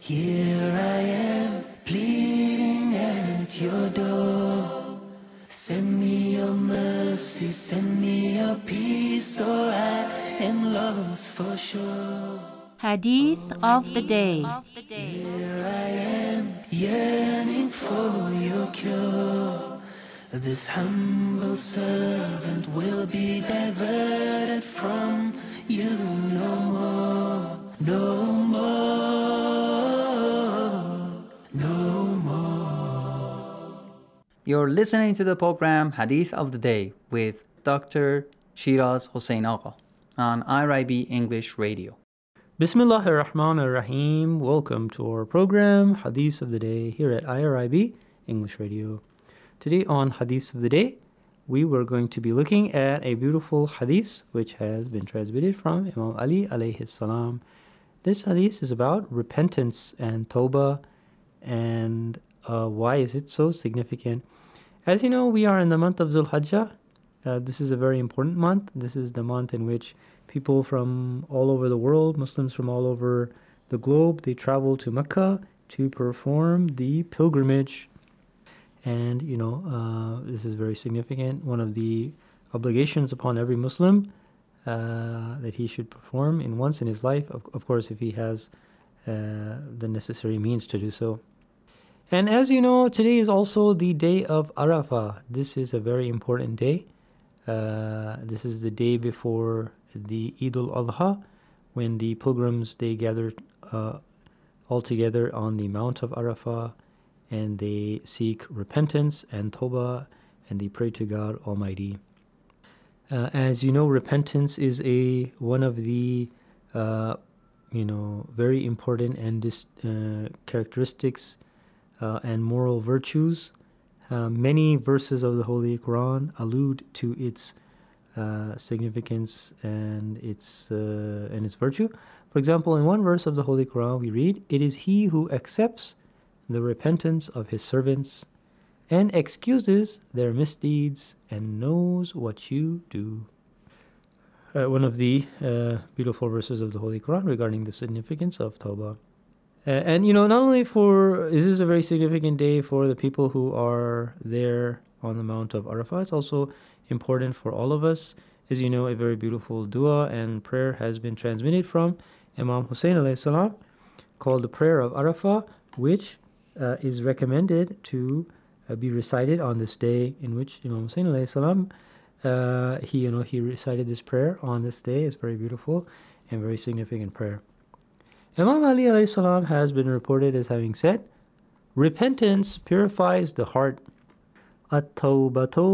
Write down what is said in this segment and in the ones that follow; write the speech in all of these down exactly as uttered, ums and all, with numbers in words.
Here I am, pleading at your door. Send me your mercy, send me your peace, or I am lost for sure. Hadith of the Day. Here I am, yearning for your cure. This humble servant will be diverted from you no more, no more, no more. You're listening to the program Hadith of the Day with Doctor Shiraz Hossein Agha on I R I B English Radio. Bismillahir Rahmanir Rahim. Welcome to our program Hadith of the Day here at I R I B English Radio. Today on Hadith of the Day, we were going to be looking at a beautiful hadith which has been transmitted from Imam Ali alayhi salam. This hadith is about repentance and tawbah, and uh, why is it so significant? As you know, we are in the month of Dhul Hijjah. Uh, this is a very important month. This is the month in which people from all over the world, Muslims from all over the globe, they travel to Mecca to perform the pilgrimage. And, you know, uh, this is very significant. One of the obligations upon every Muslim uh, that he should perform in once in his life, of, of course, if he has uh, the necessary means to do so. And as you know, today is also the day of Arafah. This is a very important day. Uh, this is the day before the Eid al-Adha, when the pilgrims, they gather uh, all together on the Mount of Arafah, and they seek repentance and tawbah, and they pray to God Almighty. Uh, as you know, repentance is a one of the uh, you know very important and dis, uh, characteristics uh, and moral virtues. Uh, many verses of the Holy Quran allude to its uh, significance and its uh, and its virtue. For example, in one verse of the Holy Quran, we read, "It is He who accepts the repentance of His servants and excuses their misdeeds and knows what you do." Uh, one of the uh, beautiful verses of the Holy Quran regarding the significance of Tawbah. Uh, and, you know, not only for, this is a very significant day for the people who are there on the Mount of Arafah, it's also important for all of us. As you know, a very beautiful dua and prayer has been transmitted from Imam Hussein alayhi salam, called the Prayer of Arafah, which uh, is recommended to uh, be recited on this day, in which Imam Hussein alayhi salam, uh, he, you know, he recited this prayer on this day. It's very beautiful and very significant prayer. Imam Ali alayhi salam has been reported as having said, "Repentance purifies the heart. At-tawbatu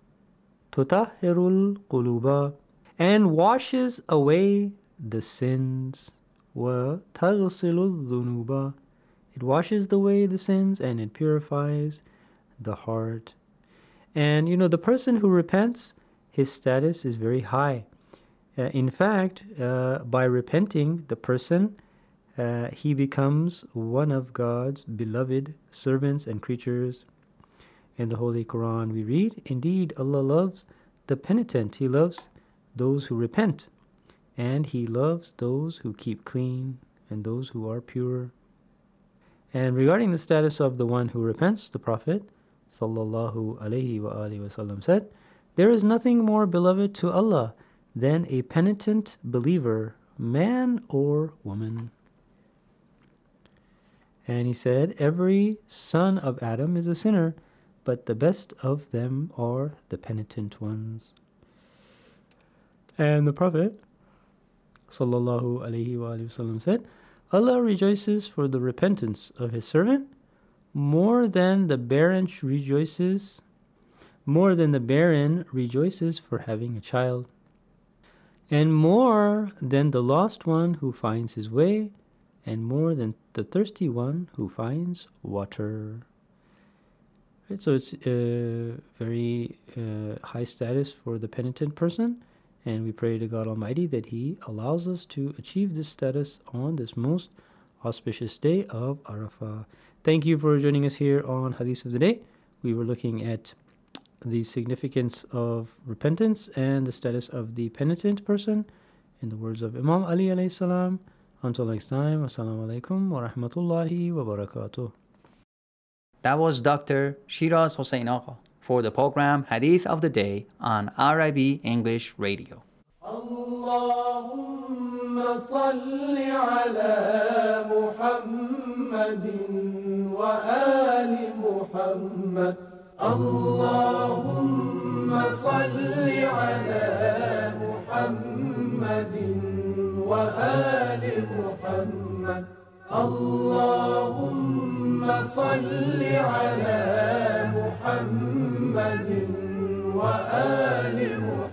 tutahhirul quluba, and washes away the sins. Wa taghsilul dhunuba, it washes away the sins and it purifies the heart." And, you know, the person who repents, his status is very high. Uh, in fact, uh, by repenting, the person Uh, he becomes one of God's beloved servants and creatures. In the Holy Quran we read, "Indeed, Allah loves the penitent. He loves those who repent, and He loves those who keep clean and those who are pure." And regarding the status of the one who repents, the Prophet sallallahu alaihi wa alihi wasallam said, "There is nothing more beloved to Allah than a penitent believer, man or woman." And he said, "Every son of Adam is a sinner, but the best of them are the penitent ones." And the Prophet sallallahu alaihi wasallam said, "Allah rejoices for the repentance of His servant more than the barren rejoices, more than the barren rejoices for having a child, and more than the lost one who finds his way, and more than the thirsty one who finds water." Right, so it's a very uh, high status for the penitent person, and we pray to God Almighty that He allows us to achieve this status on this most auspicious day of Arafah. Thank you for joining us here on Hadith of the Day. We were looking at the significance of repentance and the status of the penitent person in the words of Imam Ali alayhi salam Until next time, assalamu alaikum wa rahmatullahi wa barakatuh. That was Doctor Shiraz Hossein Agha for the program Hadith of the Day on R I B English Radio. Allahumma salli ala Muhammadin wa ali Muhammad. Allahumma salli ala Muhammadin wa ali Muhammad. Allahumma salli ala Muhammadin wa ali Muhammad.